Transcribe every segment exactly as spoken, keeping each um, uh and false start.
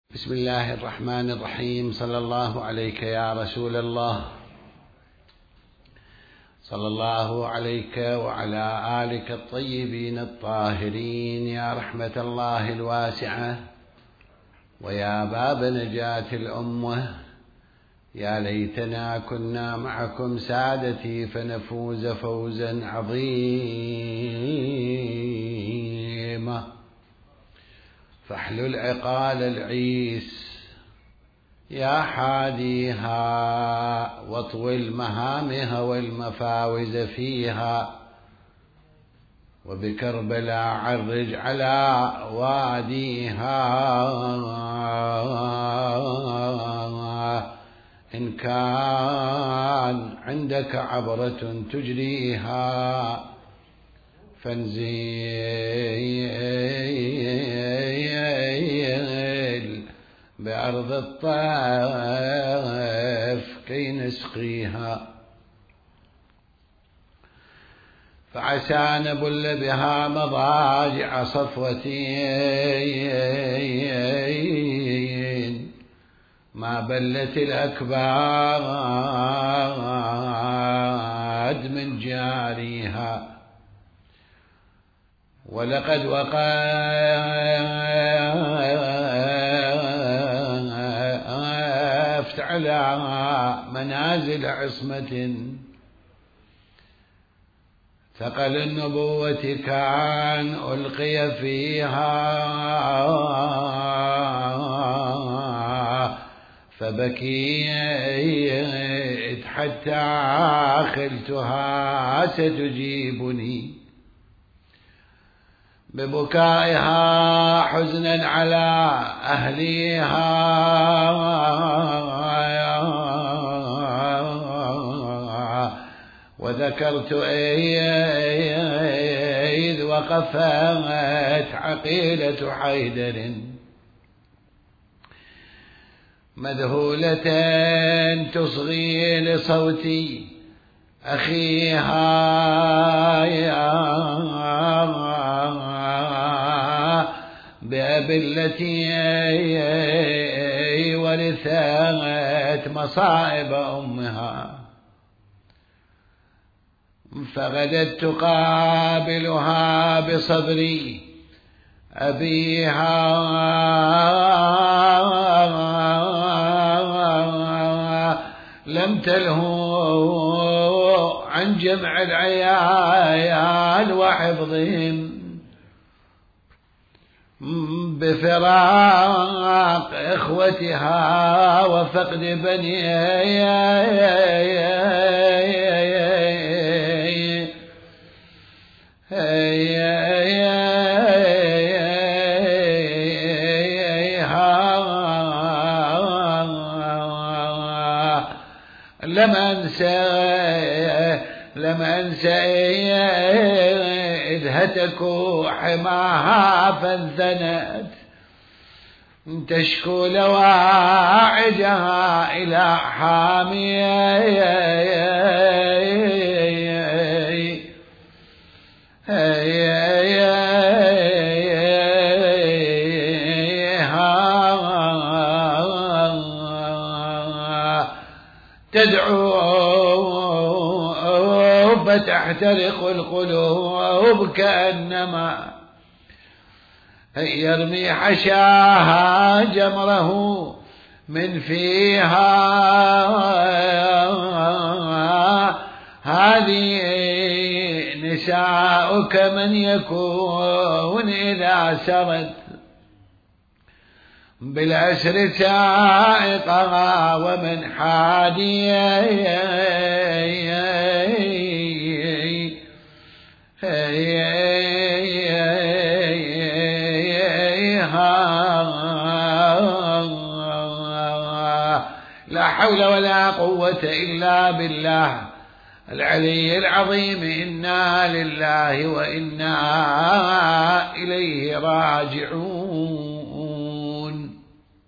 بسم الله الرحمن الرحيم. صلى الله عليك يا رسول الله، صلى الله عليك وعلى آلك الطيبين الطاهرين يا رحمة الله الواسعة ويا باب نجاة الأمة. يا ليتنا كنا معكم سادتي فنفوز فوزا عظيما. فاحلل عقال العيس يا حاديها، واطول مهامها والمفاوز فيها، وبكربلاء عرج على واديها. إن كان عندك عبرة تجريها فانزل بأرض الطائف كي نسقيها، فعسى نبل بها مضاجع صفوتين ما بلت الأكباد من جاريها. ولقد وقفت على منازل عصمة ثقل النبوة كان ألقي فيها، فبكيت حتى خلتها ستجيبني ببكائها حزنا على أهليها. وذكرت إذ وقفت عقيلة حيدر مذهولة تصغي لصوتي أخيها، بأبلتي ورثت مصائب أمها. فغدت تقابلها بصبري أبيها، لم تلهو عن جمع العيال وحفظهم بفراق إخوتها وفقد بنيها. لم أنسى لم أنسى إذ هتكوا حماها فانثنت تشكو لواعدها إلى حاميها، تدعو فتحترق القلوب كأنما يرمي حشاها جمره من فيها. هذه نساؤك من يكون إذا سرت بالأسر سائقها ومن حاديها. لا حول ولا قوة إلا بالله العلي العظيم. إنا لله وإنا إليه راجعون.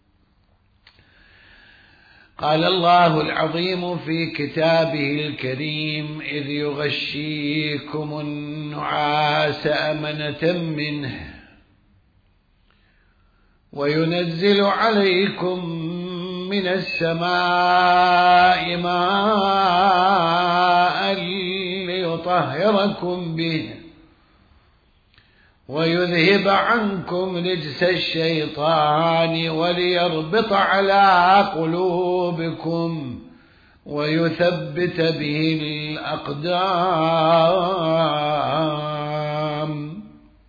قال الله العظيم في كتابه الكريم: إذ يغشيكم النعاس أمنة منه وينزل عليكم من السماء ماء ليطهركم به ويذهب عنكم رجس الشيطان وليربط على قلوبكم ويثبت به الأقدام.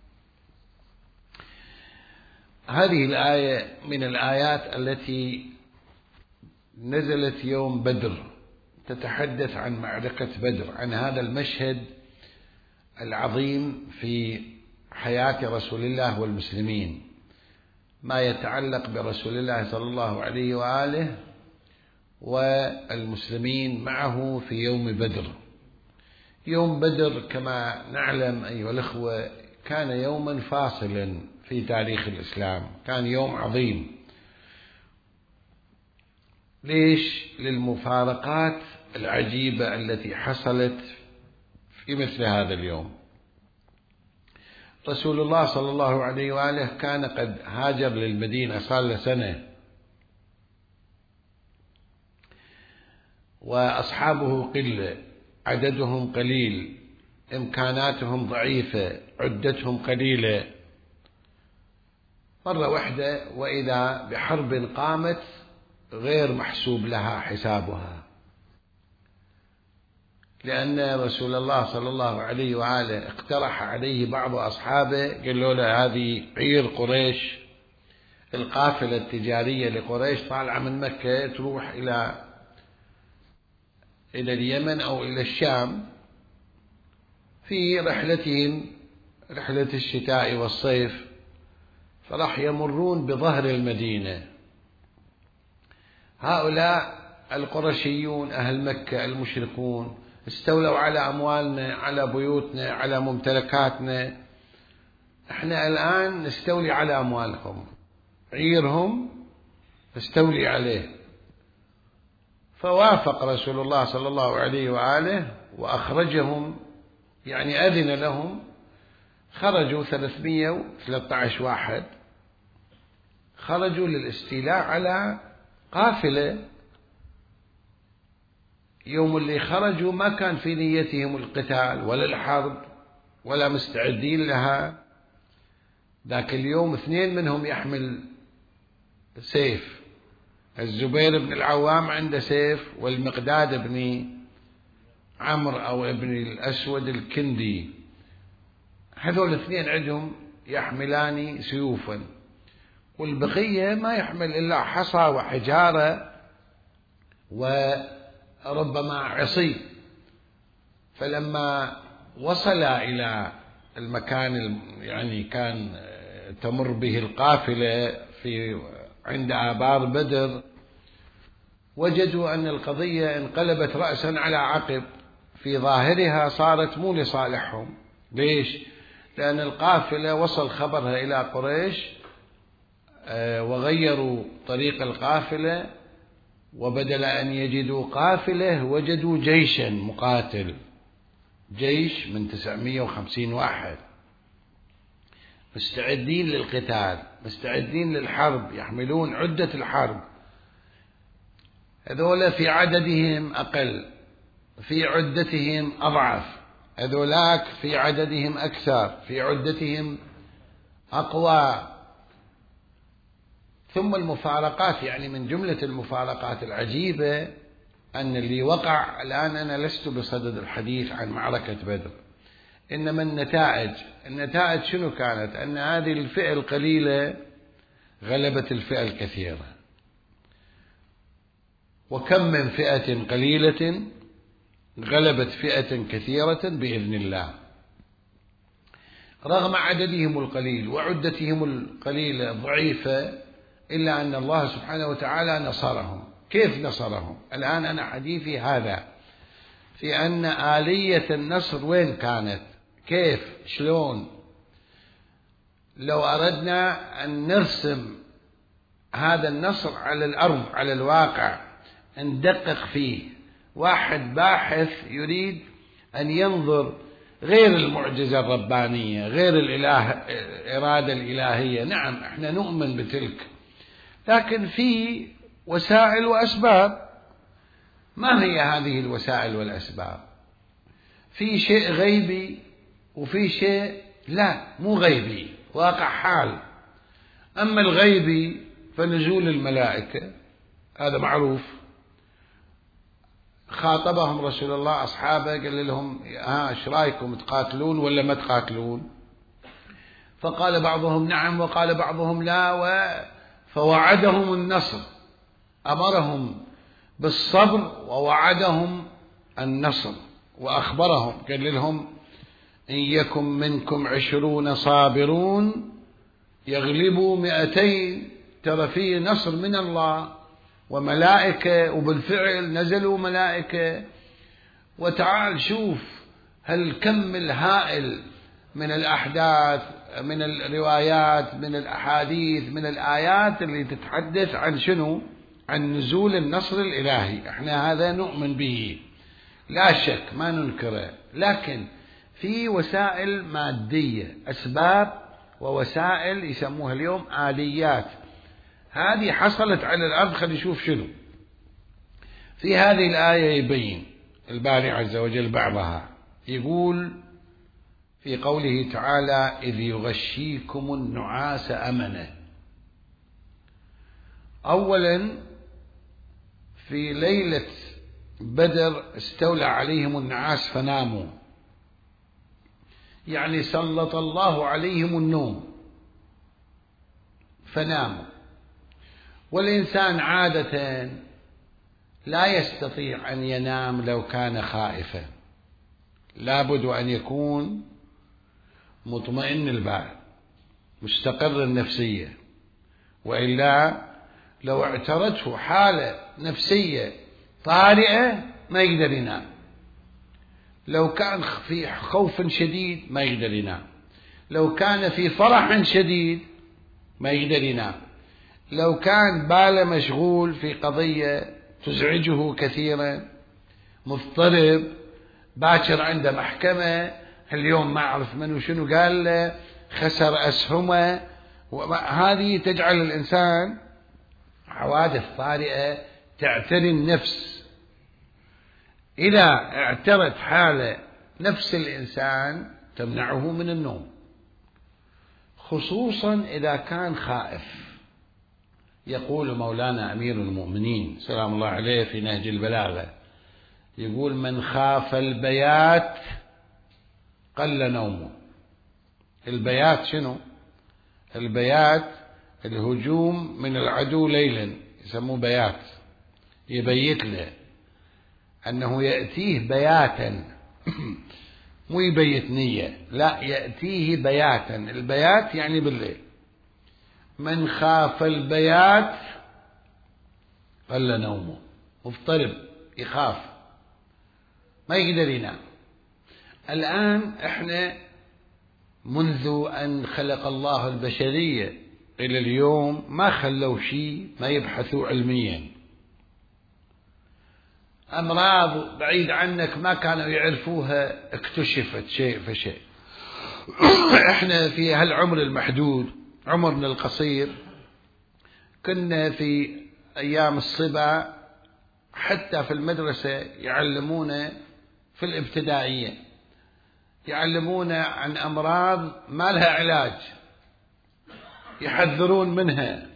هذه الآية من الآيات التي نزلت يوم بدر، تتحدث عن معركة بدر، عن هذا المشهد العظيم في حياة رسول الله والمسلمين، ما يتعلق برسول الله صلى الله عليه وآله والمسلمين معه في يوم بدر. يوم بدر كما نعلم أيها الأخوة كان يوما فاصلا في تاريخ الإسلام، كان يوم عظيم. ليش؟ للمفارقات العجيبة التي حصلت في مثل هذا اليوم. رسول الله صلى الله عليه وآله كان قد هاجر للمدينة صار له سنة، وأصحابه قلة، عددهم قليل، إمكاناتهم ضعيفة، عدتهم قليلة. مرة واحدة وإذا بحرب قامت غير محسوب لها حسابها، لأن رسول الله صلى الله عليه وآله اقترح عليه بعض أصحابه، قال له هذه عير قريش، القافلة التجارية لقريش طالعة من مكة تروح إلى إلى اليمن أو إلى الشام في رحلتهم، رحلة الشتاء والصيف، فراح يمرون بظهر المدينة. هؤلاء القرشيون أهل مكة المشركون استولوا على أموالنا، على بيوتنا، على ممتلكاتنا، احنا الآن نستولي على أموالهم، عيرهم نستولي عليه. فوافق رسول الله صلى الله عليه وآله وأخرجهم، يعني أذن لهم، خرجوا ثلاثمئة وثلاثة عشر واحد، خرجوا للاستيلاء على قافلة. يوم اللي خرجوا ما كان في نيتهم القتال ولا الحرب ولا مستعدين لها. ذاك اليوم اثنين منهم يحمل سيف، الزبير بن العوام عنده سيف، والمقداد بن عمرو أو ابن الأسود الكندي، هذول الاثنين عندهم يحملان سيوفا، والبقية ما يحمل إلا حصى وحجارة وربما عصي. فلما وصل إلى المكان يعني كان تمر به القافلة في عند آبار بدر، وجدوا أن القضية انقلبت رأسا على عقب، في ظاهرها صارت مو لصالحهم. ليش؟ لأن القافلة وصل خبرها إلى قريش وغيروا طريق القافلة، وبدل أن يجدوا قافلة وجدوا جيشا مقاتل، جيش من تسعمئة وخمسين واحد مستعدين للقتال، مستعدين للحرب، يحملون عدة الحرب. هذول في عددهم أقل، في عدتهم أضعف، هذولاك في عددهم أكثر، في عدتهم أقوى. ثم المفارقات، يعني من جملة المفارقات العجيبة أن اللي وقع الآن، أنا لست بصدد الحديث عن معركة بدر، إنما النتائج. النتائج شنو كانت؟ أن هذه الفئة القليلة غلبت الفئة الكثيرة، وكم من فئة قليلة غلبت فئة كثيرة بإذن الله، رغم عددهم القليل وعدتهم القليلة ضعيفة، إلا أن الله سبحانه وتعالى نصرهم. كيف نصرهم؟ الآن أنا حديثي هذا في أن آلية النصر وين كانت، كيف، شلون. لو أردنا أن نرسم هذا النصر على الأرض، على الواقع، ندقق فيه، واحد باحث يريد أن ينظر غير المعجزة الربانية، غير الإله الإرادة الإلهية. نعم احنا نؤمن بتلك، لكن في وسائل وأسباب. ما هي هذه الوسائل والأسباب؟ في شيء غيبي وفي شيء لا مو غيبي، واقع حال. أما الغيبي فنزول الملائكة هذا معروف. خاطبهم رسول الله أصحابه قال لهم ها ايش رايكم تقاتلون ولا ما تقاتلون؟ فقال بعضهم نعم وقال بعضهم لا، و فوعدهم النصر، أمرهم بالصبر ووعدهم النصر، وأخبرهم قال لهم إن يكن منكم عشرون صابرون يغلبوا مئتين. ترى فيه نصر من الله وملائكة، وبالفعل نزلوا ملائكة. وتعال شوف هالكم الهائل من الأحداث، من الروايات، من الأحاديث، من الآيات اللي تتحدث عن شنو؟ عن نزول النصر الإلهي. احنا هذا نؤمن به لا شك، ما ننكره، لكن في وسائل مادية، أسباب ووسائل يسموها اليوم آليات. هذه حصلت على الأرض. خلينا نشوف شنو في هذه الآية. يبين الباري عز وجل بعضها، يقول في قوله تعالى إذ يغشيكم النعاس أمنة. أولا في ليلة بدر استولى عليهم النعاس فناموا، يعني سلط الله عليهم النوم فناموا. والإنسان عادة لا يستطيع أن ينام لو كان خائفا، لابد أن يكون مطمئن البال مستقر النفسية، وإلا لو اعترته حالة نفسية طارئة ما يقدر ينام. لو كان في خوف شديد ما يقدر ينام، لو كان في فرح شديد ما يقدر ينام، لو كان باله مشغول في قضية تزعجه كثيرا، مضطرب، باكر عنده محكمة، اليوم ما أعرف منه شنو قال له، خسر أسهمه، هذه تجعل الإنسان حوادث طارئة تعتري النفس. إذا اعترت حالة نفس الإنسان تمنعه من النوم، خصوصا إذا كان خائف. يقول مولانا أمير المؤمنين سلام الله عليه في نهج البلاغة، يقول من خاف البيات قل نومه. البيات شنو؟ البيات الهجوم من العدو ليلا، يسموه بيات، يبيت له أنه يأتيه بياتا مو يبيت نية، لا يأتيه بياتا. البيات يعني بالليل. من خاف البيات قل نومه، مضطرب يخاف ما يقدر ينام. الآن احنا منذ أن خلق الله البشرية إلى اليوم ما خلوا شيء ما يبحثوا علميا. أمراض بعيد عنك ما كانوا يعرفوها اكتشفت شيء فشيء. احنا في هالعمر المحدود، عمرنا القصير، كنا في أيام الصبا حتى في المدرسة يعلمونا في الابتدائية، يعلمونا عن أمراض ما لها علاج، يحذرون منها،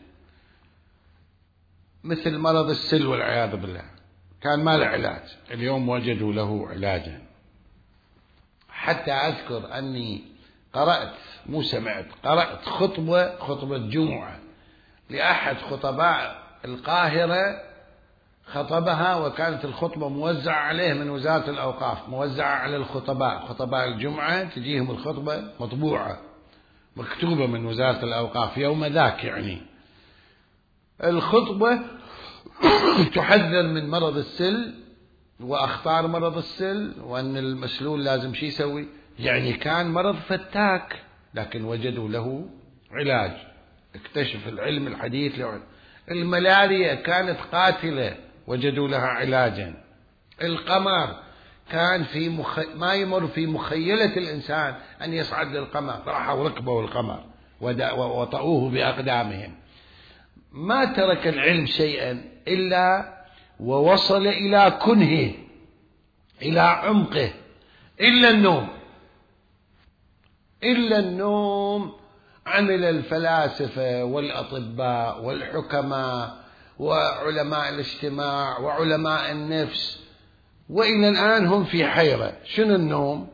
مثل مرض السل والعياذ بالله، كان ما له علاج. اليوم وجدوا له علاجا. حتى أذكر أني قرأت مو سمعت قرأت خطبة خطبة جمعة لأحد خطباء القاهرة، خطبها وكانت الخطبة موزعة عليه من وزارة الأوقاف، موزعة على الخطباء، خطباء الجمعة تجيهم الخطبة مطبوعة مكتوبة من وزارة الأوقاف يوم ذاك. يعني الخطبة تحذر من مرض السل وأخطار مرض السل، وأن المسلول لازم شي يسوي. يعني كان مرض فتاك لكن وجدوا له علاج، اكتشف العلم الحديث له. الملاريا كانت قاتلة وجدوا لها علاجا. القمر كان في مخ... ما يمر في مخيلة الإنسان أن يصعد للقمر، طرحوا ركبه القمر وطأوه بأقدامهم. ما ترك العلم شيئا إلا ووصل إلى كنهه، إلى عمقه، إلا النوم. إلا النوم عمل الفلاسفة والأطباء والحكماء وعلماء الاجتماع وعلماء النفس، وإلى الآن هم في حيرة. شنو النوم؟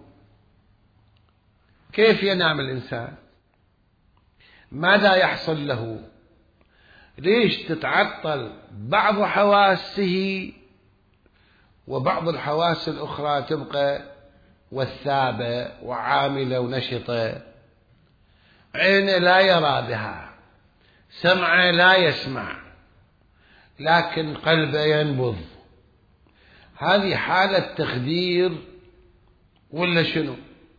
كيف ينام الإنسان؟ ماذا يحصل له؟ ليش تتعطل بعض حواسه وبعض الحواس الأخرى تبقى وثابة وعاملة ونشطة؟ عينه لا يرى بها، سمعه لا يسمع، لكن قلبه ينبض. هذه حالة تخدير ولا شنو؟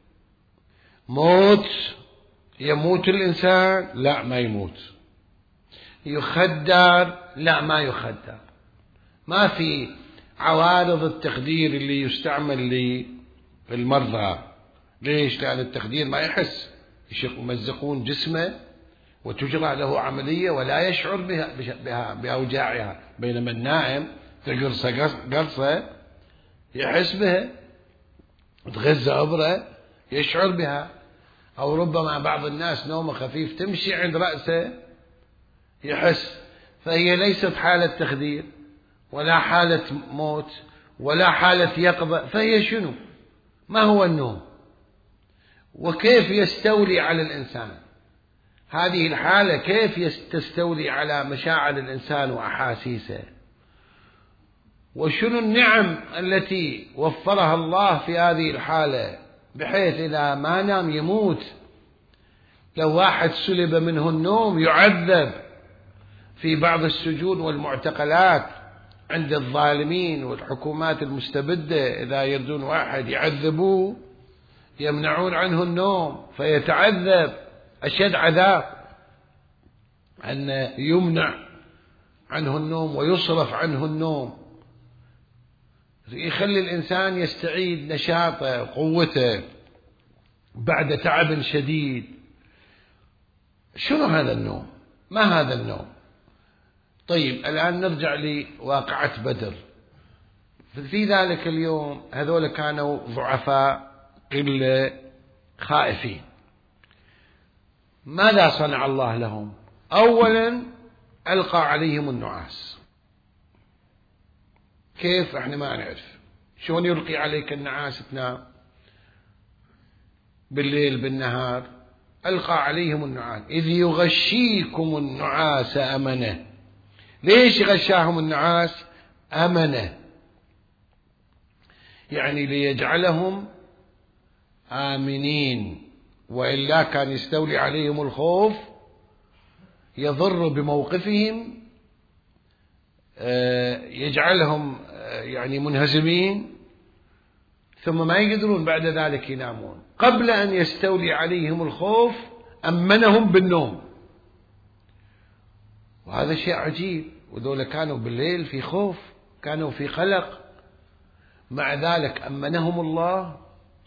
موت؟ يموت الإنسان؟ لا ما يموت. يخدر؟ لا ما يخدر. ما في عوارض التخدير اللي يستعمل للمرضى. ليش؟ لأن التخدير ما يحس، يمزقون جسمه وتجرى له عملية ولا يشعر بها بها بأوجاعها، بينما النائم تقرص قرصة يحس بها، تغز أبرة يشعر بها. أو ربما بعض الناس نومه خفيف تمشي عند رأسه يحس. فهي ليست حالة تخدير ولا حالة موت ولا حالة يقظة. فهي شنو؟ ما هو النوم؟ وكيف يستولي على الإنسان هذه الحالة؟ كيف تستولي على مشاعر الإنسان وأحاسيسه؟ وشنو النعم التي وفرها الله في هذه الحالة، بحيث إذا ما نام يموت. لو واحد سلب منه النوم يعذب في بعض السجون والمعتقلات عند الظالمين والحكومات المستبدة. إذا يردون واحد يعذبوه يمنعون عنه النوم فيتعذب أشد عذاب، أن يمنع عنه النوم ويصرف عنه النوم، يخلي الإنسان يستعيد نشاطه وقوته بعد تعب شديد. شنو هذا النوم؟ ما هذا النوم؟ طيب الآن نرجع لواقعة بدر. في ذلك اليوم هذول كانوا ضعفاء قلة خائفين. ماذا صنع الله لهم؟ أولا ألقى عليهم النعاس. كيف؟ احنا ما نعرف. شلون يلقي عليك النعاس تنام بالليل بالنهار؟ ألقى عليهم النعاس إذ يغشيكم النعاس أمنة. ليش غشاهم النعاس؟ أمنة، يعني ليجعلهم آمنين، وإلا كان يستولي عليهم الخوف يضر بموقفهم، يجعلهم يعني منهزمين، ثم ما يقدرون بعد ذلك ينامون. قبل أن يستولي عليهم الخوف أمنهم بالنوم، وهذا شيء عجيب. وذولا كانوا بالليل في خوف، كانوا في قلق، مع ذلك أمنهم الله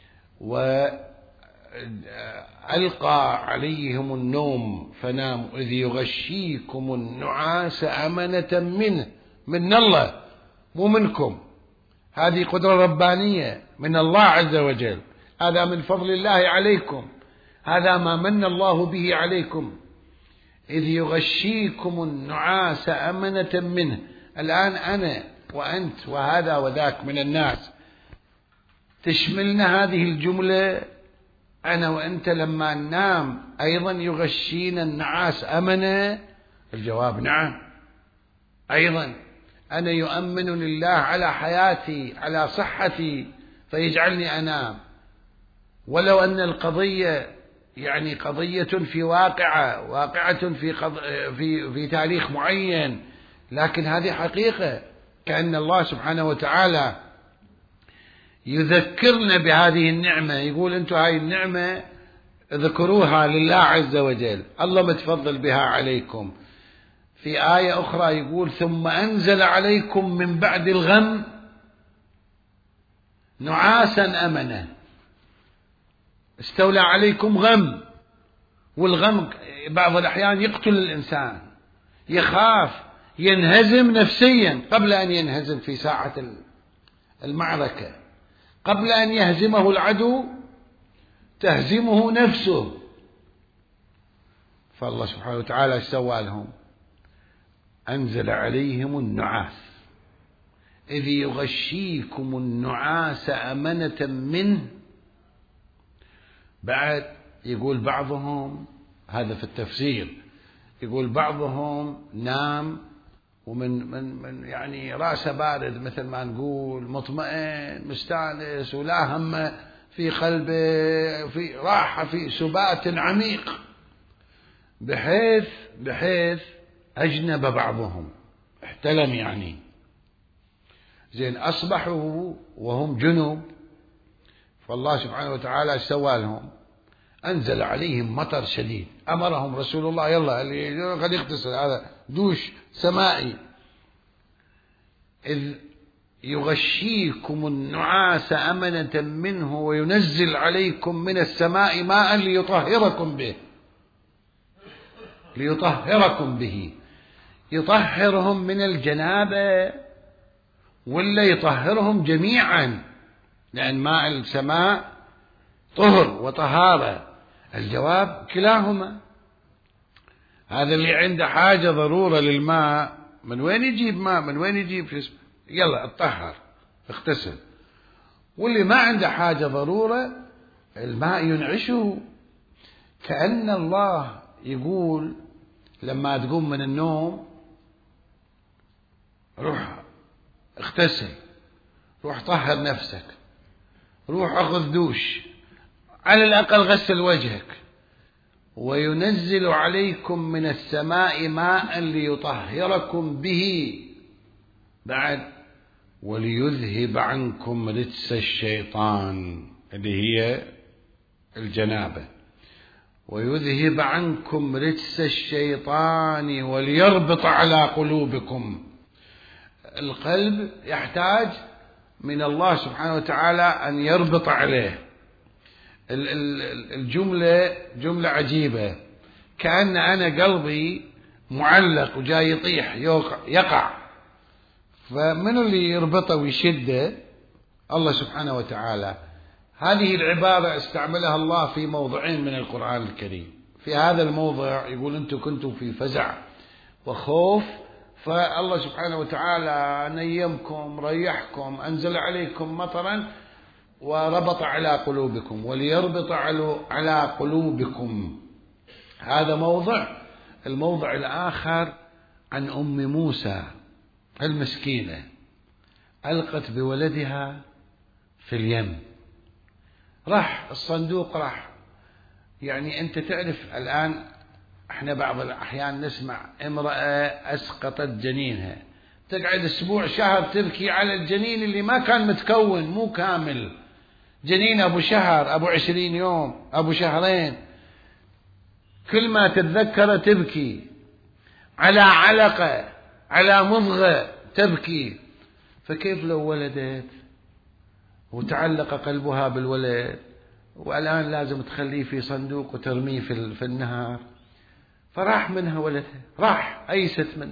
وألقى عليهم النوم فناموا إذ يغشيكم النعاس أمنة منه، من الله مو منكم. هذه قدرة ربانية من الله عز وجل، هذا من فضل الله عليكم، هذا ما من الله به عليكم. إذ يغشيكم النعاس أمنة منه. الآن أنا وأنت وهذا وذاك من الناس تشملنا هذه الجملة، أنا وأنت لما ننام أيضا يغشينا النعاس أمنة؟ الجواب نعم. أيضا أنا يؤمنني الله على حياتي على صحتي فيجعلني أنام، ولو أن القضية يعني قضية في واقعة واقعة في, قض... في, في تاريخ معين، لكن هذه حقيقة. كأن الله سبحانه وتعالى يذكرنا بهذه النعمة، يقول أنتم هاي النعمة اذكروها لله عز وجل، الله متفضل بها عليكم. في آية أخرى يقول ثم أنزل عليكم من بعد الغم نعاسا أمنة. استولى عليكم غم، والغم بعض الأحيان يقتل الإنسان، يخاف، ينهزم نفسيا قبل أن ينهزم في ساعة المعركة، قبل أن يهزمه العدو تهزمه نفسه. فالله سبحانه وتعالى ايش سوى لهم؟ أنزل عليهم النعاس، إذ يغشيكم النعاس أمنة منه. بعد يقول بعضهم، هذا في التفسير، يقول بعضهم نام ومن من من يعني رأسه بارد مثل ما نقول، مطمئن مستانس ولا هم في قلبه، في راحة، في سبات عميق، بحيث بحيث أجنب بعضهم، احتلم يعني، زين أصبحوا وهم جنوب. فالله سبحانه وتعالى سوى لهم، أنزل عليهم مطر شديد، أمرهم رسول الله يلا اللي قد يغتسل، هذا دوش سمائي. إذ يغشيكم النعاس أمنة منه وينزل عليكم من السماء ماء ليطهركم به، ليطهركم به، يطهرهم من الجنابة ولا يطهرهم جميعا؟ لأن ماء السماء طهر وطهارة. الجواب كلاهما. هذا اللي عنده حاجة ضرورة للماء من وين يجيب ماء؟ من وين يجيب؟ يلا اتطهر اغتسل. واللي ما عنده حاجة ضرورة الماء ينعشه. كأن الله يقول لما تقوم من النوم روح اغتسل، روح طهر نفسك، روح اخذ دوش، على الأقل غسل وجهك، وينزل عليكم من السماء ماء ليطهركم به. بعد وليذهب عنكم رجس الشيطان اللي هي الجنابة، ويذهب عنكم رجس الشيطان وليربط على قلوبكم. القلب يحتاج من الله سبحانه وتعالى أن يربط عليه. الجملة جملة عجيبة، كأن أنا قلبي معلق وجاي يطيح يقع، فمن اللي يربطه ويشده؟ الله سبحانه وتعالى. هذه العبارة استعملها الله في موضعين من القرآن الكريم. في هذا الموضع يقول أنتم كنتم في فزع وخوف، فالله سبحانه وتعالى نيمكم، ريحكم، أنزل عليكم مطرا وربط على قلوبكم، وليربط على قلوبكم. هذا موضع. الموضع الآخر عن أم موسى المسكينة، ألقت بولدها في اليم، راح الصندوق، راح. يعني أنت تعرف الآن احنا بعض الأحيان نسمع امرأة أسقطت جنينها، تقعد أسبوع شهر تبكي على الجنين اللي ما كان متكون، مو كامل، جنين أبو شهر، أبو عشرين يوم، أبو شهرين، كل ما تتذكر تبكي على علقة، على مضغة تبكي. فكيف لو ولدت وتعلق قلبها بالولد والآن لازم تخليه في صندوق وترميه في, في النهر؟ فراح منها ولدها، راح، أيست منه.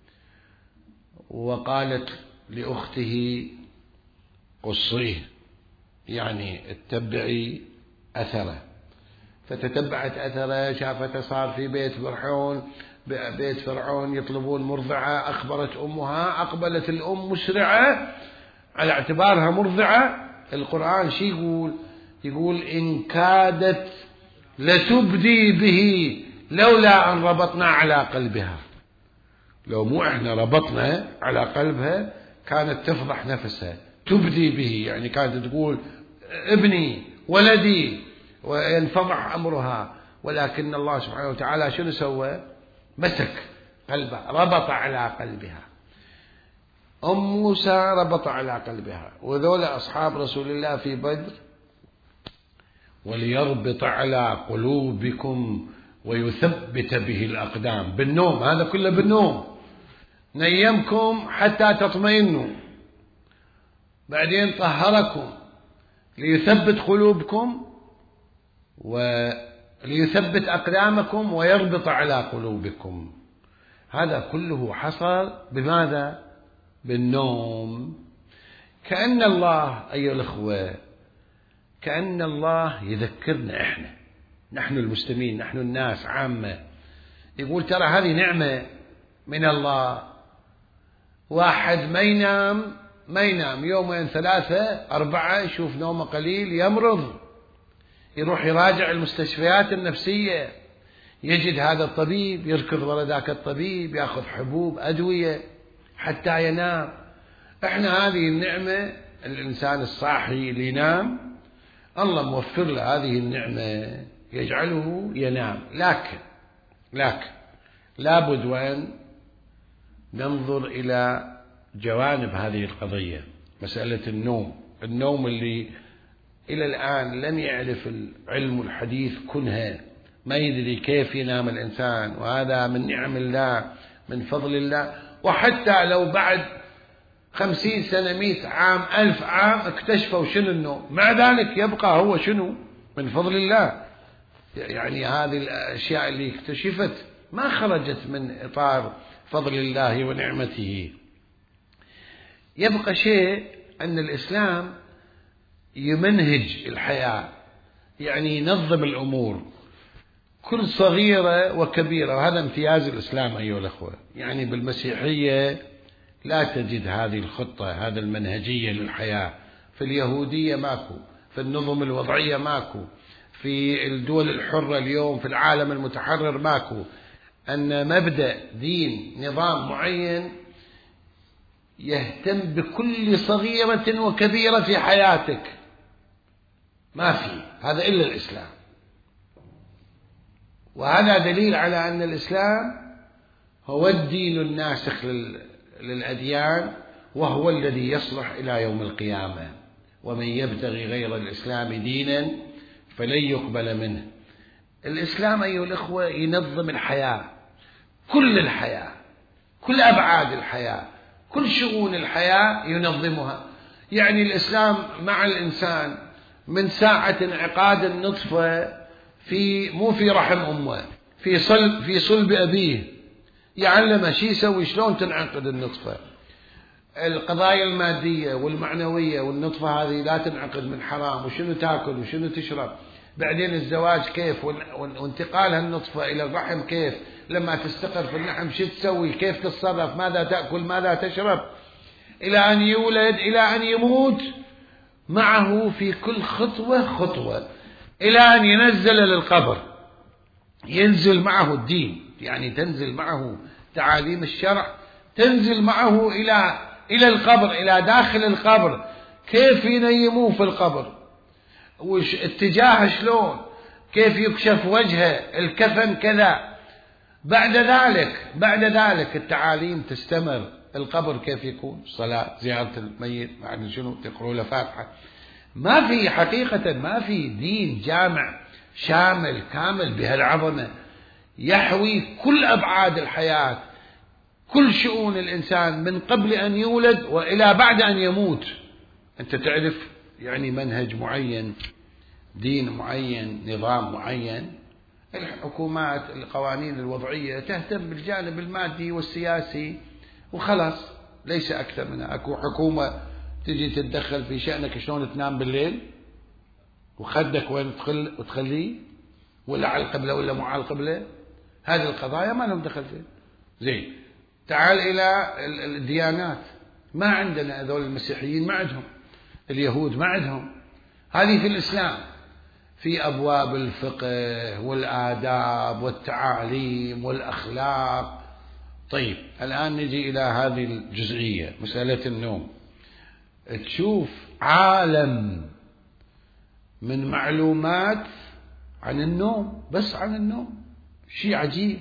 وقالت لأخته قصيه، يعني اتبعي أثره. فتتبعت أثره، شافته صار في بيت فرعون، بيت فرعون يطلبون مرضعة. أخبرت أمها، أقبلت الأم مسرعة على اعتبارها مرضعة. القرآن شي يقول؟ يقول إن كادت لتبدي به لولا أن ربطنا على قلبها. لو مو إحنا ربطنا على قلبها كانت تفضح نفسها. تبدي به يعني كانت تقول ابني ولدي وينفضح أمرها، ولكن الله سبحانه وتعالى شنو سوى؟ مسك قلبها، ربط على قلبها. أم موسى ربط على قلبها. وذولا أصحاب رسول الله في بدر، وليربط على قلوبكم ويثبت به الأقدام. بالنوم، هذا كله بالنوم، نيمكم حتى تطمئنوا، بعدين طهركم ليثبت قلوبكم وليثبت أقدامكم ويربط على قلوبكم. هذا كله حصل بماذا؟ بالنوم. كأن الله أيها الأخوة، كأن الله يذكرنا إحنا، نحن المسلمين، نحن الناس عامة، يقول ترى هذه نعمة من الله. واحد ما ينام ما ينام يومين ثلاثة أربعة، يشوف نومه قليل يمرض، يروح يراجع المستشفيات النفسية، يجد هذا الطبيب يركض وراء ذاك الطبيب، يأخذ حبوب أدوية حتى ينام. احنا هذه النعمة، الإنسان الصاحي اللي ينام الله موفر له هذه النعمة يجعله ينام. لكن لكن لابد وأن ننظر إلى جوانب هذه القضية، مسألة النوم. النوم اللي إلى الآن لم يعرف العلم الحديث كنها، ما يدري كيف ينام الإنسان، وهذا من نعم الله، من فضل الله. وحتى لو بعد خمسين سنة مئة عام ألف عام اكتشفوا شنو النوم، مع ذلك يبقى هو شنو؟ من فضل الله. يعني هذه الأشياء اللي اكتشفت ما خرجت من إطار فضل الله ونعمته. يبقى شيء أن الإسلام يمنهج الحياة، يعني ينظم الأمور كل صغيرة وكبيرة، وهذا امتياز الإسلام أيها الأخوة. يعني بالمسيحية لا تجد هذه الخطة، هذا المنهجية للحياة. في اليهودية ماكو، في النظم الوضعية ماكو، في الدول الحرة اليوم في العالم المتحرر ماكو. أن مبدأ دين نظام معين يهتم بكل صغيرة وكبيرة في حياتك، ما في هذا إلا الإسلام. وهذا دليل على أن الإسلام هو الدين الناسخ للأديان، وهو الذي يصلح إلى يوم القيامة. ومن يبتغي غير الإسلام دينا فلن يقبل منه. الإسلام أيها الأخوة ينظم الحياة، كل الحياة، كل أبعاد الحياة، كل شؤون الحياة ينظمها. يعني الإسلام مع الإنسان من ساعة انعقاد النطفة في مو في رحم أمه، في صلب في صلب أبيه، يعلمه شي يسوي، شلون تنعقد النطفة، القضايا المادية والمعنوية، والنطفة هذه لا تنعقد من حرام، وشنو تاكل وشنو تشرب. بعدين الزواج كيف، وانتقال هالنطفة إلى الرحم كيف، لما تستقر في اللحم شو تسوي، كيف تتصرف، ماذا تأكل ماذا تشرب، إلى أن يولد، إلى أن يموت، معه في كل خطوة خطوة، إلى أن ينزل للقبر، ينزل معه الدين، يعني تنزل معه تعاليم الشرع، تنزل معه إلى إلى القبر، إلى داخل القبر، كيف ينيموه في القبر، وش اتجاهه شلون، كيف يكشف وجهه، الكفن كذا. بعد ذلك بعد ذلك التعاليم تستمر. القبر كيف يكون، صلاة، زيارة الميت، بعد شنو تقرأوا له فاتحة. ما في حقيقة، ما في دين جامع شامل كامل بهالعظمة، يحوي كل أبعاد الحياة، كل شؤون الإنسان من قبل أن يولد وإلى بعد أن يموت. أنت تعرف يعني منهج معين، دين معين، نظام معين. الحكومات القوانين الوضعية تهتم بالجانب المادي والسياسي وخلاص، ليس أكثر منها. أكو حكومة تجي تتدخل في شأنك شلون تنام بالليل، وخدك وين تخل وتخليه، ولا على القبلة ولا مو على القبلة. هذه القضايا ما لهم دخل فيها. زين، تعال إلى الديانات، ما عندنا هذول المسيحيين، ما عندهم، اليهود ما عندهم. هذه في الإسلام، في أبواب الفقه والآداب والتعاليم والأخلاق. طيب الآن نجي إلى هذه الجزئية، مسألة النوم. تشوف عالم من معلومات عن النوم، بس عن النوم، شيء عجيب.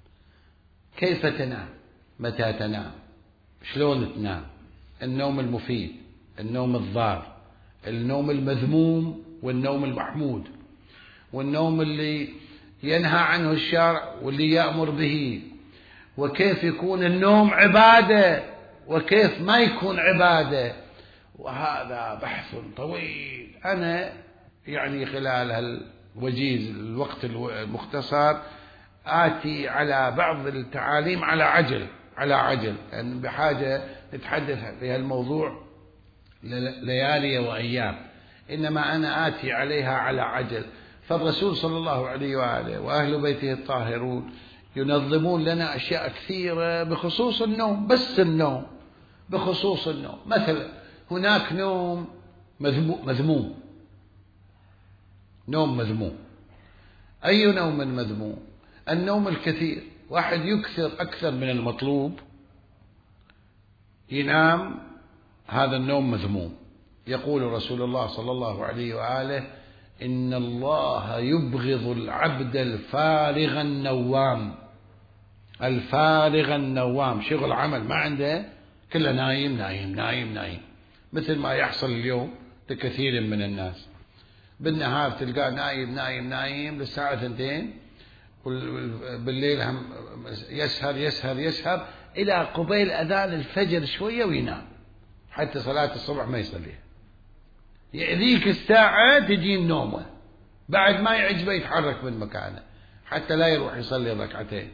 كيف تنام، متى تنام، شلون تنام، النوم المفيد، النوم الضار، النوم المذموم والنوم المحمود، والنوم اللي ينهى عنه الشرع واللي يأمر به، وكيف يكون النوم عبادة وكيف ما يكون عبادة، وهذا بحث طويل. أنا يعني خلال هالوجيز الوقت المختصر آتي على بعض التعاليم على عجل على عجل، لأن يعني بحاجة نتحدث في هالموضوع ليالي وأيام، إنما أنا آتي عليها على عجل. فالرسول صلى الله عليه وآله وأهل بيته الطاهرون ينظمون لنا أشياء كثيرة بخصوص النوم، بس النوم بخصوص النوم. مثلا هناك نوم مذموم، نوم مذموم. أي نوم مذموم؟ النوم الكثير. واحد يكثر أكثر من المطلوب ينام، هذا النوم مذموم. يقول رسول الله صلى الله عليه وآله: إن الله يبغض العبد الفارغ النوام. الفارغ النوام، شغل عمل ما عنده، كله نايم نايم نايم نايم، مثل ما يحصل اليوم لكثير من الناس. بالنهار تلقاه نايم نايم نايم للساعة ثنتين، بالليل هم يسهر يسهر يسهر إلى قبيل أذان الفجر شوية وينام، حتى صلاة الصبح ما يصليها. يأذيك الساعة تجي النومة، بعد ما يعجبه يتحرك من مكانه حتى لا يروح يصلي ركعتين.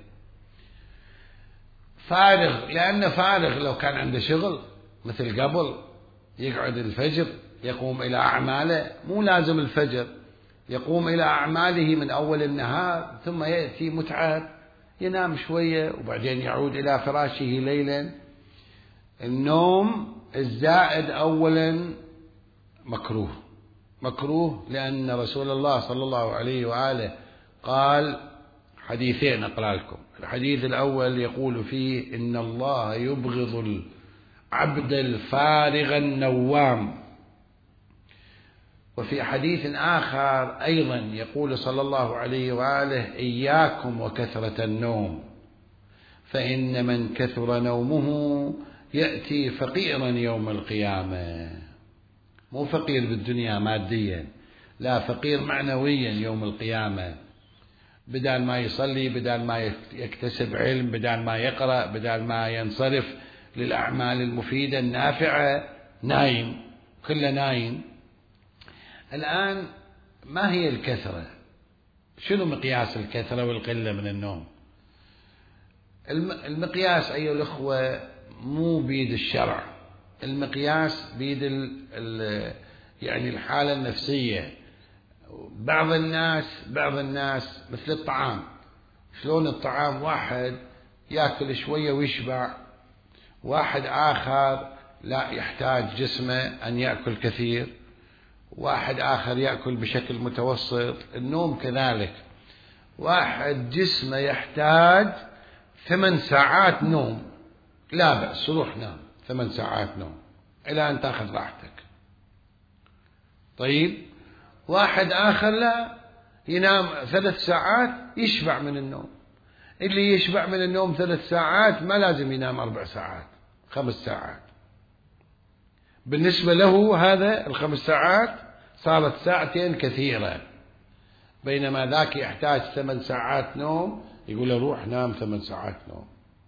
فارغ، لأنه فارغ. لو كان عنده شغل مثل قبل يقعد الفجر يقوم إلى أعماله، مو لازم الفجر، يقوم إلى أعماله من أول النهار، ثم يأتي متعب ينام شوية وبعدين يعود إلى فراشه ليلا. النوم الزائد أولا مكروه، مكروه لأن رسول الله صلى الله عليه وآله قال حديثين أقرأ لكم. الحديث الأول يقول فيه: إن الله يبغض العبد الفارغ النوام. وفي حديث آخر أيضا يقول صلى الله عليه وآله: إياكم وكثرة النوم، فإن من كثر نومه يأتي فقيرا يوم القيامة. مو فقير بالدنيا ماديا، لا، فقير معنويا يوم القيامة. بدل ما يصلي، بدل ما يكتسب علم، بدل ما يقرأ، بدل ما ينصرف للأعمال المفيدة النافعة، نايم، كله نايم. الآن ما هي الكثرة؟ شنو مقياس الكثرة والقلة من النوم؟ المقياس أيها الأخوة مو بيد الشرع، المقياس بيد ال ال يعني الحالة النفسية. بعض الناس بعض الناس مثل الطعام، شلون الطعام واحد يأكل شوية ويشبع، واحد آخر لا، يحتاج جسمه أن يأكل كثير، واحد آخر يأكل بشكل متوسط. النوم كذلك، واحد جسمه يحتاج ثمان ساعات نوم، لا بأس روح نام ثمان ساعات نوم إلى أن تأخذ راحتك. طيب واحد آخر لا، ينام ثلاث ساعات يشبع من النوم. اللي يشبع من النوم ثلاث ساعات ما لازم ينام أربع ساعات خمس ساعات. بالنسبة له هذا الخمس ساعات صارت ساعتين كثيرة، بينما ذاك يحتاج ثمان ساعات نوم، يقول له روح نام ثمان ساعات نوم،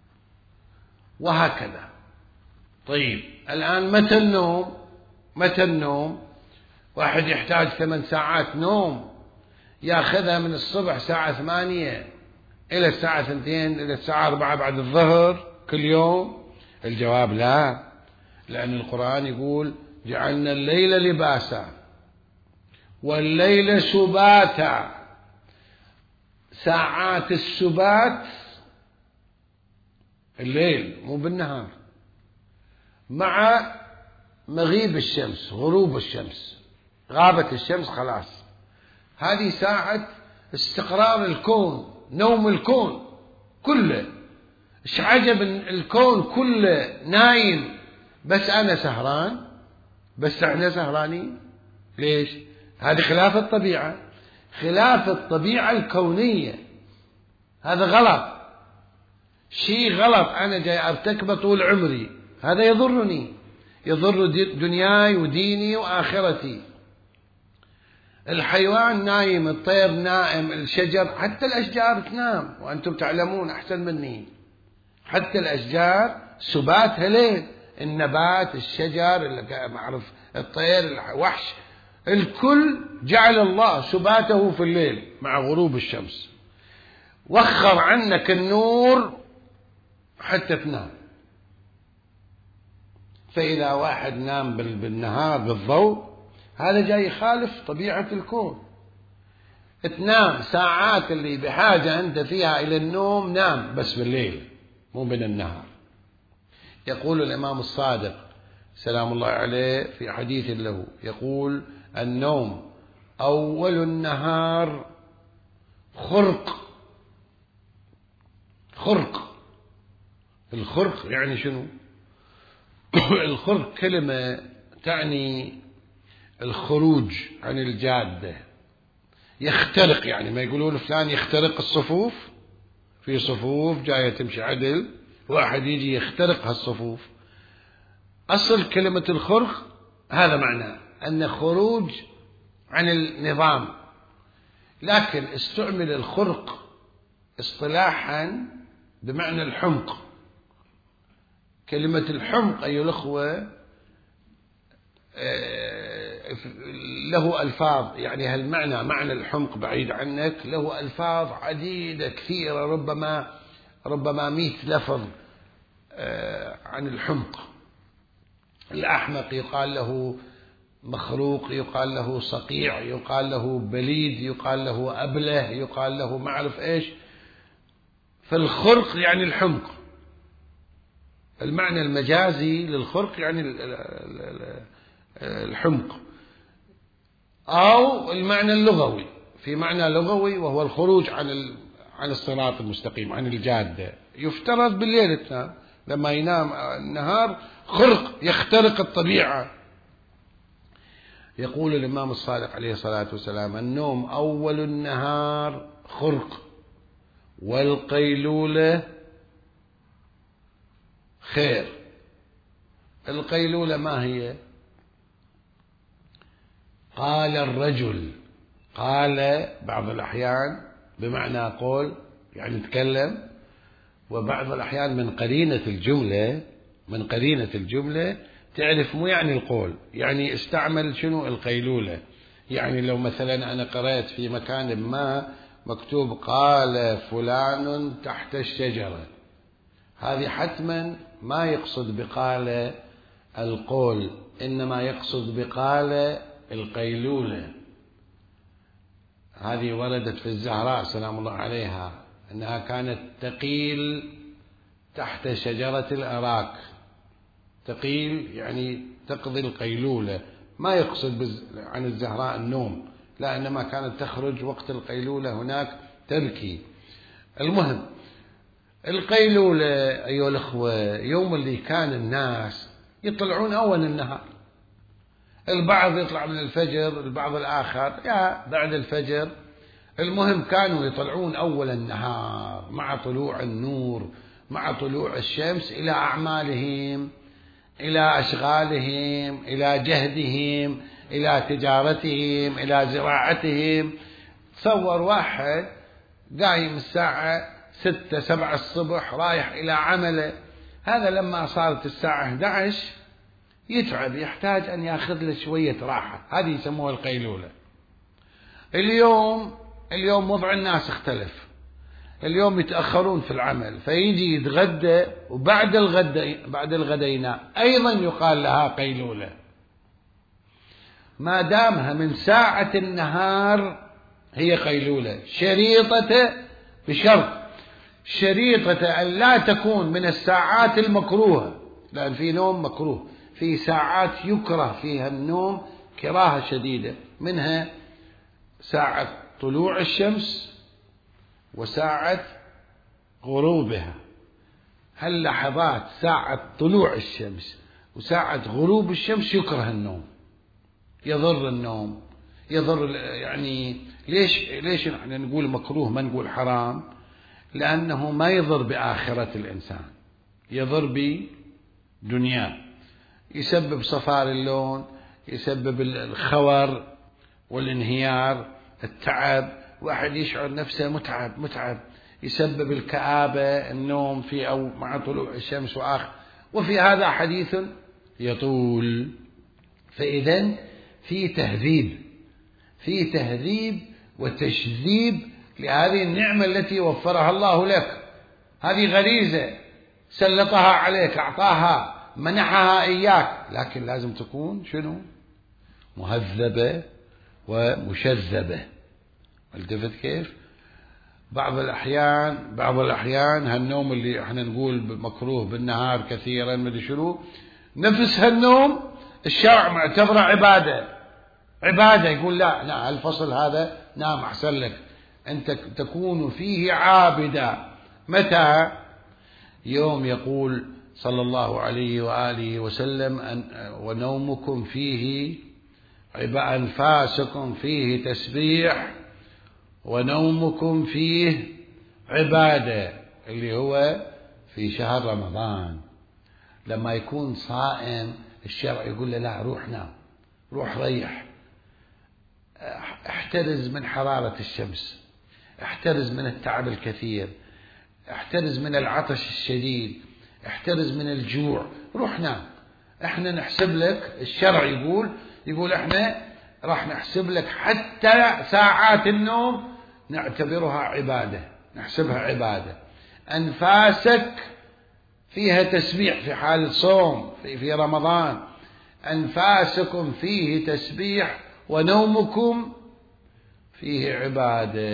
وهكذا. طيب الآن متى النوم؟ متى النوم؟ واحد يحتاج ثمان ساعات نوم ياخذها من الصبح الساعة ثمانية إلى الساعة اثنتين إلى الساعة أربعة بعد الظهر كل يوم؟ الجواب لا، لأن القرآن يقول: جعلنا الليل لباسا والليل سباتا. ساعات السبات الليل مو بالنهار، مع مغيب الشمس، غروب الشمس، غابت الشمس خلاص، هذه ساعة استقرار الكون، نوم الكون كله. ايش عجب الكون كله نايم، بس أنا سهران، بس احنا سهرانين. ليش؟ هذه خلاف الطبيعة، خلاف الطبيعة الكونية، هذا غلط، شيء غلط أنا جاي أرتكبه طول عمري، هذا يضرني، يضر دنياي وديني وآخرتي. الحيوان نايم، الطير نائم، الشجر، حتى الأشجار تنام، وأنتم تعلمون أحسن مني، حتى الأشجار سباتها ليل، النبات، الشجر، معرف الطير، الوحش، الكل جعل الله سباته في الليل مع غروب الشمس، وخر عنك النور حتى تنام. فإذا واحد نام بالنهار بالضوء هذا جاي يخالف طبيعة الكون. تنام ساعات اللي بحاجة أنت فيها إلى النوم نام بس بالليل مو بالنهار. يقول الإمام الصادق سلام الله عليه في حديث له، يقول: النوم أول النهار خرق. خرق، الخرق يعني شنو؟ الخرق كلمة تعني الخروج عن الجادة، يخترق، يعني ما يقولون فلان يخترق الصفوف، في صفوف جاية تمشي عدل واحد يجي يخترق هالصفوف. أصل كلمة الخرق هذا معناه أن خروج عن النظام، لكن استعمل الخرق اصطلاحا بمعنى الحمق. كلمة الحمق أيها الأخوة له ألفاظ، يعني هالمعنى معنى الحمق بعيد عنك له ألفاظ عديدة كثيرة، ربما ربما مئة لفظ عن الحمق. الأحمق يقال له مخروق، يقال له صقيع، يقال له بليد، يقال له أبله، يقال له ما أعرف إيش. فالخرق يعني الحمق، المعنى المجازي للخرق يعني الحمق، أو المعنى اللغوي، في معنى لغوي وهو الخروج عن عن الصراط المستقيم، عن الجادة. يفترض بالليل تنام، لما ينام النهار خرق يخترق الطبيعة. يقول الإمام الصادق عليه الصلاة والسلام: النوم أول النهار خرق، والقيلولة خير. القيلولة ما هي؟ قال الرجل، قال بعض الأحيان بمعنى قول يعني تكلم، وبعض الأحيان من قرينة الجملة، من قرينة الجملة تعرف مو يعني القول، يعني استعمل شنو القيلولة. يعني لو مثلا أنا قرأت في مكان ما مكتوب قال فلان تحت الشجرة، هذه حتما ما يقصد بقال القول، إنما يقصد بقال القيلولة. هذه وردت في الزهراء سلام الله عليها أنها كانت تقيل تحت شجرة الأراك. تقيل يعني تقضي القيلولة، ما يقصد عن الزهراء النوم، لا، إنما كانت تخرج وقت القيلولة هناك تبكي. المهم القيلولة أيها الأخوة يوم اللي كان الناس يطلعون أول النهار، البعض يطلع من الفجر، البعض الآخر يا بعد الفجر، المهم كانوا يطلعون أول النهار مع طلوع النور، مع طلوع الشمس، إلى أعمالهم، إلى أشغالهم، إلى جهدهم، إلى تجارتهم، إلى زراعتهم. تصور واحد قايم الساعة ستة سبعة الصبح رايح إلى عمله، هذا لما صارت الساعة أحد عشر يتعب، يحتاج أن يأخذ له شوية راحة، هذه يسموها القيلولة. اليوم اليوم وضع الناس اختلف، اليوم يتأخرون في العمل، فيجي يتغدى وبعد الغداء بعد الغداء ينام، أيضا يقال لها قيلولة، ما دامها من ساعة النهار هي قيلولة. شريطة بشرط، شريطة أن لا تكون من الساعات المكروهة، لأن في نوم مكروه، في ساعات يكره فيها النوم كراهة شديدة، منها ساعة طلوع الشمس وساعة غروبها. هاللحظات ساعة طلوع الشمس وساعة غروب الشمس يكره النوم، يضر النوم، يضر. يعني ليش ليش نحن نقول مكروه ما نقول حرام؟ لأنه ما يضر بآخرة الإنسان، يضر بدنياه، يسبب صفار اللون، يسبب الخور والانهيار، التعب، واحد يشعر نفسه متعب متعب، يسبب الكآبة، النوم في أو مع طلوع الشمس وآخر وفي هذا حديث يطول. فإذا في تهذيب في تهذيب وتشذيب لهذه النعمة التي وفرها الله لك. هذه غريزة سلطها عليك، أعطاها، منحها إياك، لكن لازم تكون شنو؟ مهذبة ومشذبة. التفت كيف؟ بعض الأحيان بعض الأحيان هالنوم اللي احنا نقول مكروه بالنهار كثيرا مدري شنو، نفس هالنوم الشرع معتبره عبادة عبادة يقول لا لا الفصل هذا نام أحسن لك، أنت تكون فيه عابدا. متى؟ يوم يقول صلى الله عليه وآله وسلم أن ونومكم فيه عبادة، أنفاسكم فيه تسبيح ونومكم فيه عبادة، اللي هو في شهر رمضان. لما يكون صائم الشرع يقول له لا روح نام، روح ريح، احترز من حرارة الشمس، احترز من التعب الكثير، احترز من العطش الشديد، احترز من الجوع، روح نام. احنا نحسب لك، الشرع يقول يقول احنا راح نحسب لك حتى ساعات النوم نعتبرها عبادة، نحسبها عبادة. أنفاسك فيها تسبيح في حال الصوم في, في رمضان، أنفاسكم فيه تسبيح ونومكم فيه عبادة.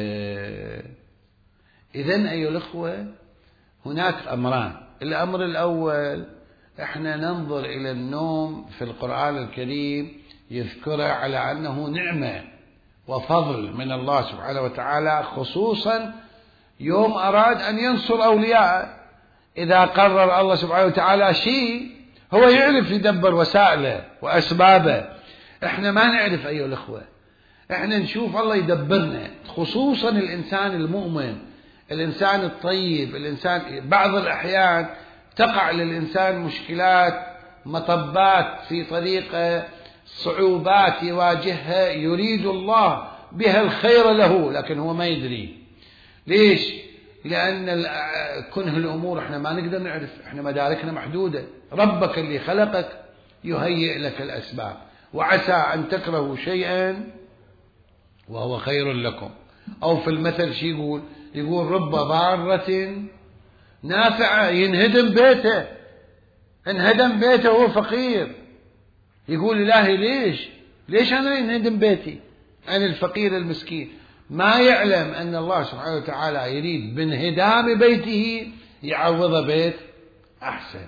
إذن أيها الأخوة هناك أمران. الأمر الأول احنا ننظر إلى النوم في القرآن الكريم يذكره على أنه نعمة وفضل من الله سبحانه وتعالى، خصوصا يوم أراد أن ينصر أولياءه. إذا قرر الله سبحانه وتعالى شيء هو يعرف يدبر وسائله وأسبابه، احنا ما نعرف أيها الأخوة، احنا نشوف الله يدبرنا، خصوصا الإنسان المؤمن، الإنسان الطيب، الإنسان بعض الأحيان تقع للإنسان مشكلات، مطبات في طريقه، صعوبات يواجهها يريد الله بها الخير له، لكن هو ما يدري. ليش؟ لأن كنه الأمور احنا ما نقدر نعرف، احنا مداركنا محدودة. ربك اللي خلقك يهيئ لك الأسباب، وعسى أن تكرهوا شيئا وهو خير لكم. أو في المثل شي يقول يقول رب ضارة نافعة، ينهدم بيته، انهدم بيته وهو فقير، يقول إلهي ليش ليش أنا ينهدم بيتي، أنا الفقير المسكين. ما يعلم أن الله سبحانه وتعالى يريد بانهدام بيته يعوض بيت أحسن.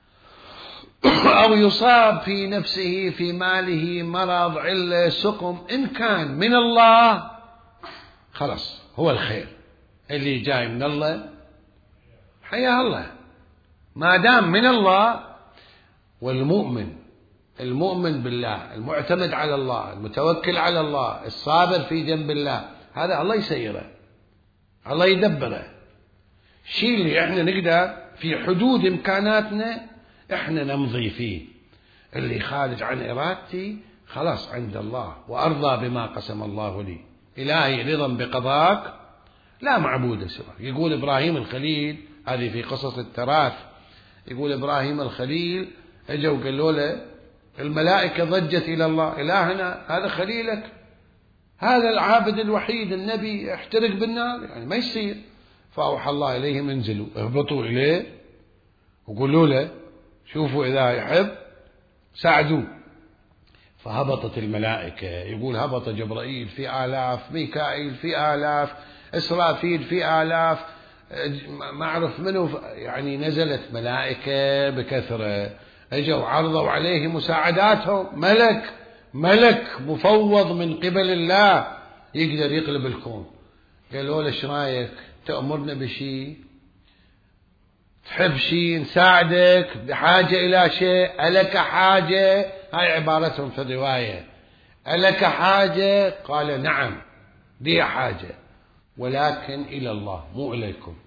أو يصاب في نفسه في ماله مرض علة سقم، إن كان من الله خلاص هو الخير اللي جاي من الله حياه الله، ما دام من الله. والمؤمن المؤمن بالله، المعتمد على الله، المتوكل على الله، الصابر في جنب الله، هذا الله يسيره، الله يدبره. الشيء اللي احنا نقدر في حدود امكاناتنا احنا نمضي فيه، اللي خارج عن ارادتي خلاص عند الله، وارضى بما قسم الله لي. الهي رضا بقضاك لا معبود سواك. يقول ابراهيم الخليل، هذه في قصص التراث، يقول ابراهيم الخليل اجوا قالوا له الملائكة ضجت إلى الله، إلهنا هذا خليلك، هذا العابد الوحيد النبي احترق بالنار، يعني ما يصير. فأوحى الله إليهم انزلوا اهبطوا إليه وقولوا له شوفوا إذا يحب ساعدوه. فهبطت الملائكة، يقول هبط جبرائيل في آلاف، ميكائيل في آلاف، إسرافيل في آلاف، ما أعرف منه، يعني نزلت ملائكة بكثرة، اجوا عرضوا عليه مساعداتهم. ملك ملك مفوض من قبل الله يقدر يقلب الكون. قالوا له ايش رايك، تأمرنا بشيء، تحب شيء نساعدك، بحاجة إلى شيء، ألك حاجة؟ هاي عبارتهم في الرواية، ألك حاجة؟ قال نعم لي حاجة، ولكن إلى الله مو إليكم،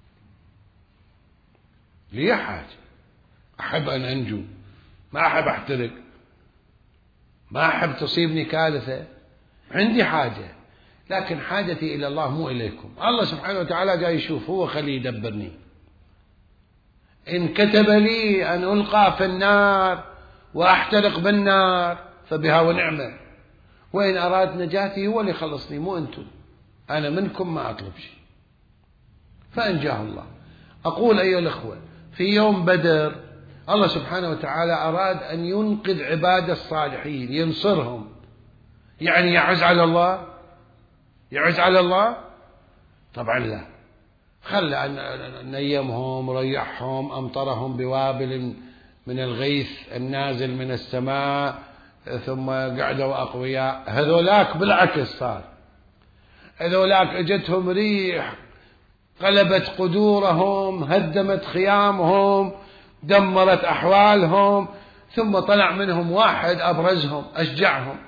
لي حاجة، أحب أن أنجو، ما أحب أحترق، ما أحب تصيبني كارثة، عندي حاجة، لكن حاجتي إلى الله مو إليكم. الله سبحانه وتعالى جاي يشوف، هو خليه يدبرني. إن كتب لي أن ألقى في النار وأحترق بالنار فبها ونعمة، وإن أراد نجاتي هو اللي خلصني مو أنتم، أنا منكم ما أطلب شيء. فأنجاه الله. أقول أيها الأخوة، في يوم بدر الله سبحانه وتعالى أراد أن ينقذ عباده الصالحين، ينصرهم. يعني يعز على الله؟ يعز على الله؟ طبعا لا. خلى نيمهم، ريحهم، أمطرهم بوابل من الغيث النازل من السماء، ثم قعدوا أقوياء. هذولاك بالعكس صار، هذولاك اجتهم ريح قلبت قدورهم، هدمت خيامهم، دمرت أحوالهم، ثم طلع منهم واحد أبرزهم أشجعهم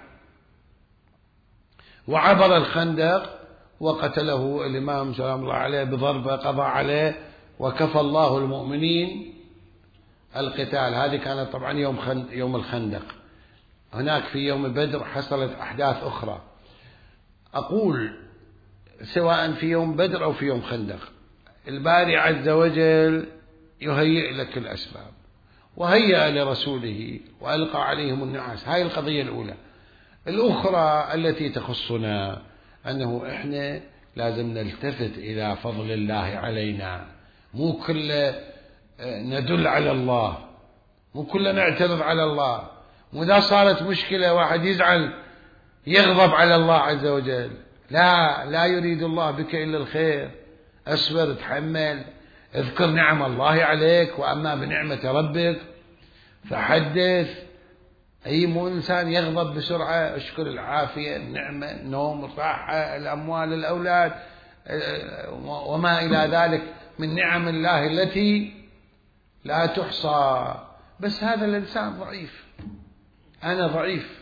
وعبر الخندق وقتله الإمام سلام الله عليه بضربة قضى عليه، وكفى الله المؤمنين القتال. هذه كانت طبعا يوم خند يوم الخندق. هناك في يوم بدر حصلت أحداث أخرى. أقول سواء في يوم بدر أو في يوم خندق، الباري عز وجل يهيئ لك الأسباب، وهيأ لرسوله وألقى عليهم النعاس. هاي القضية الأولى. الأخرى التي تخصنا أنه إحنا لازم نلتفت إلى فضل الله علينا، مو كل ندل على الله، مو كل نعترض على الله، مو إذا صارت مشكلة واحد يزعل يغضب على الله عز وجل. لا، لا يريد الله بك إلا الخير. أصبر، تحمل، اذكر نعم الله عليك، وأما بنعمة ربك فحدث. أي مو إنسان يغضب بسرعة. اشكر العافية، النعمة، النوم، الراحة، الأموال، الأولاد، وما إلى ذلك من نعم الله التي لا تحصى. بس هذا الإنسان ضعيف، أنا ضعيف،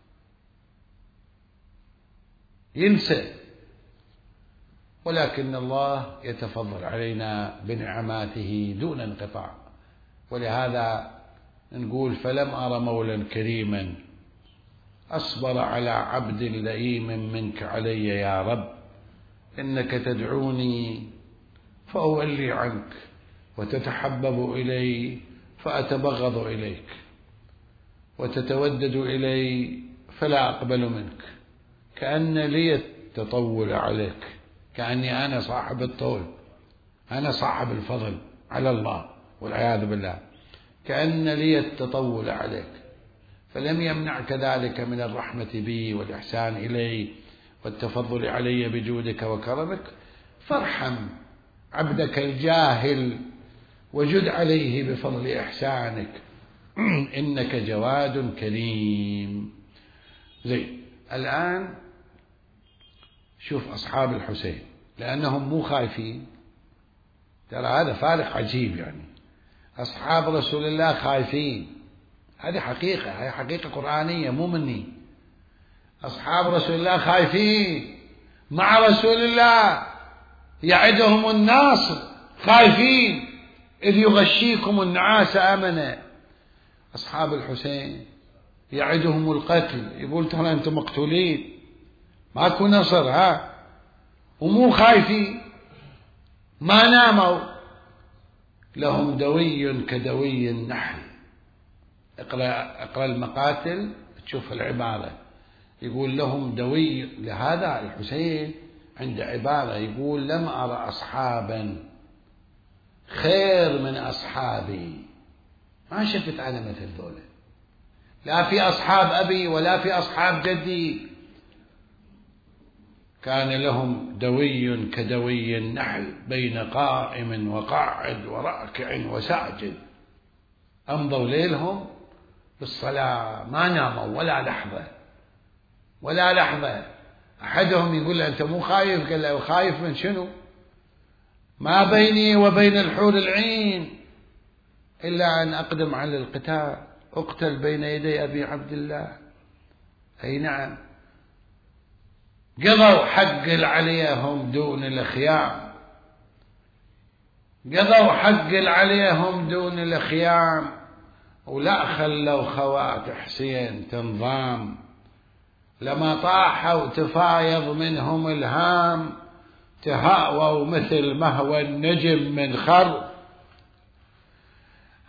ينسى. ولكن الله يتفضل علينا بنعماته دون انقطاع. ولهذا نقول: فلم أر مولا كريما أصبر على عبد لئيم منك علي يا رب، إنك تدعوني فأولي عنك، وتتحبب إلي فأتبغض إليك، وتتودد إلي فلا أقبل منك، كأن لي التطول عليك، كأني أنا صاحب الطول، أنا صاحب الفضل على الله والعياذ بالله، كأن لي التطول عليك. فلم يمنعك ذلك من الرحمة بي والإحسان إلي والتفضل علي بجودك وكرمك، فارحم عبدك الجاهل وجد عليه بفضل إحسانك، إنك جواد كريم. زين. الآن شوف أصحاب الحسين، لأنهم مو خايفين. ترى هذا فارق عجيب. يعني أصحاب رسول الله خايفين، هذه حقيقة، هذه حقيقة قرآنية مو مني. أصحاب رسول الله خايفين مع رسول الله، يعدهم الناصر، خايفين إذ يغشيكم النعاس أمنا. أصحاب الحسين يعدهم القتل، يقول ترى أنتم مقتولين، ماكو نصر، ها، ومو خايفين، ما ناموا. لهم دوي كدوي النحل. اقرأ, اقرأ المقاتل تشوف العبارة، يقول لهم دوي. لهذا الحسين عند عبارة يقول: لم أرى أصحابا خير من أصحابي. ما شفت أنا مثل ذولا، لا في أصحاب أبي ولا في أصحاب جدي. كان لهم دوي كدوي النحل بين قائم وقاعد وراكع وساجد. أمضوا ليلهم بالصلاة، ما ناموا ولا لحظة ولا لحظة. أحدهم يقول له: أنت مو خايف؟ قال له: خايف من شنو؟ ما بيني وبين الحور العين إلا أن أقدم على القتال، أقتل بين يدي أبي عبد الله. أي نعم، قضوا حق عليهم دون الخيام، قضوا حق عليهم دون الخيام، ولا خلوا خوات حسين تنظام. لما طاحوا تفايض منهم الهام، تهاووا مثل مهوى النجم من خر.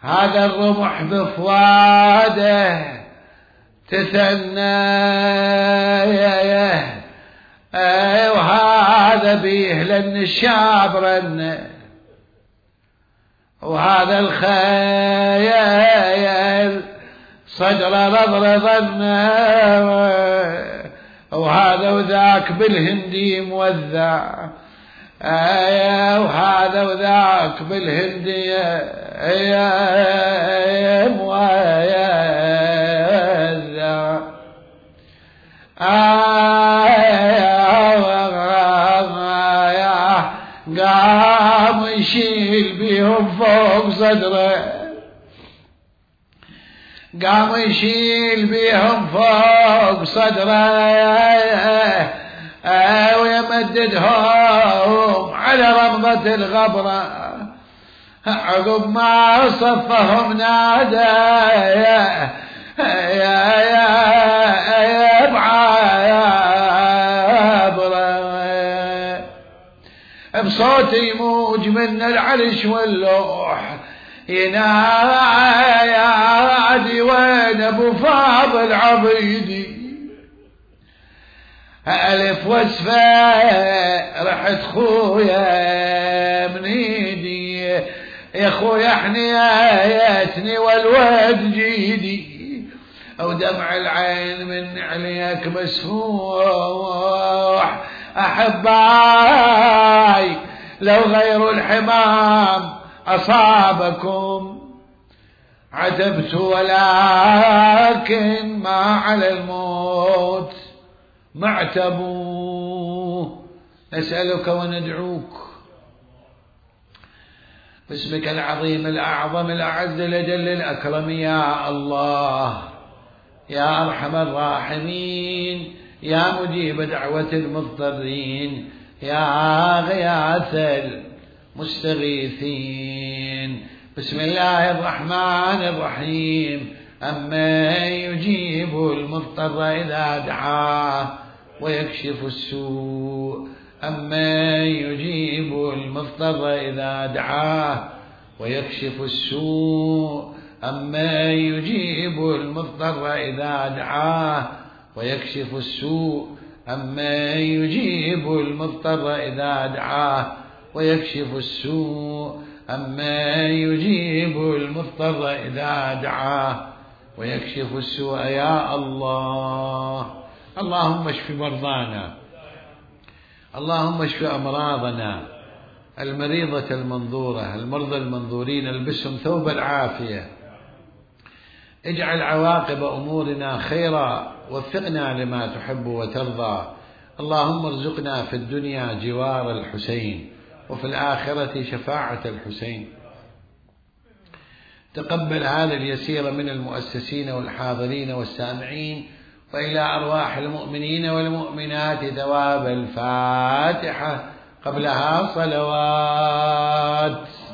هذا الرمح بفواده تثنى، وهذا بيه لأن الشاب رن، وهذا الخيل صدر رضرضن، وهذا وذاك بالهندي موذع، وهذا وذاك بالهندي موذع. قام يشيل بيهم فوق صدره، قام يشيل بيهم فوق صدره، ويمددهم على رمضة الغبرة. عقب ما صفهم نادى يا يا يا بعبرة، بصوت يموج من العرش واللوح، ينادي وين ابو فاضل عبيدي؟ ألف وصفة رحت خويا من ايدي، يا خويا حنيتني والود جيدي، ودمع العين من عليك مسفوح. أحباي لو غير الحمام أصابكم عتبت، ولكن ما على الموت معتبوه. نسألك وندعوك باسمك العظيم الأعظم الأعز الأجل الأكرم يا الله، يا أرحم الراحمين، يا مجيب دعوة المضطرين، يا غياث المستغيثين. بسم الله الرحمن الرحيم. أمن يجيب المضطر إذا دعاه ويكشف السوء، أمن يجيب المضطر إذا دعاه ويكشف السوء، أمن يجيب المضطر إذا دعاه ويكشف السوء، أمن يجيب المضطر إذا دعاه ويكشف السوء، أمن يجيب المضطر إذا دعاه ويكشف السوء. يا الله، اللهم اشف مرضانا، اللهم اشف أمراضنا، المريضة المنظورة، المرضى المنظورين، البسهم ثوب العافية، اجعل عواقب أمورنا خيرا، وفقنا لما تحب وترضى. اللهم ارزقنا في الدنيا جوار الحسين، وفي الآخرة شفاعة الحسين. تقبل هذا اليسير من المؤسسين والحاضرين والسامعين، وإلى أرواح المؤمنين والمؤمنات ثواب الفاتحة قبلها صلوات.